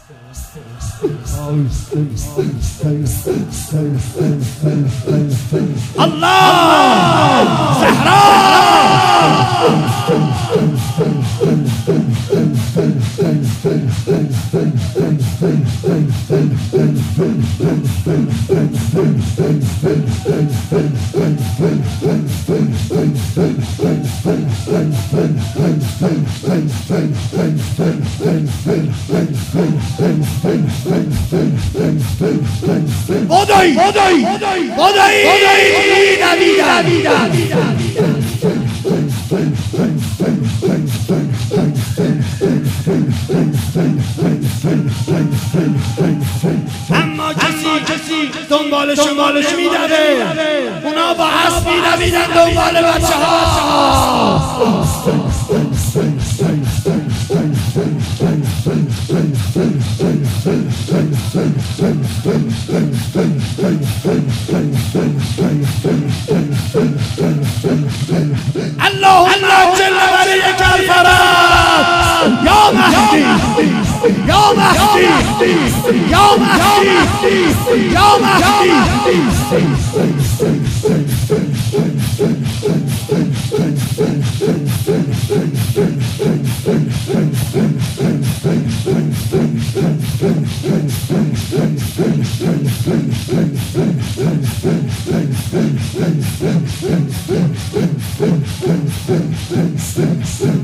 الله اما کسی دنبال شما نمیداره، اونا با اسب میدویدن دنبال بچه ها. اللهم اجل وليك الفرج يا مهدي يا مهدي يا مهدي يا مهدي. Thank you.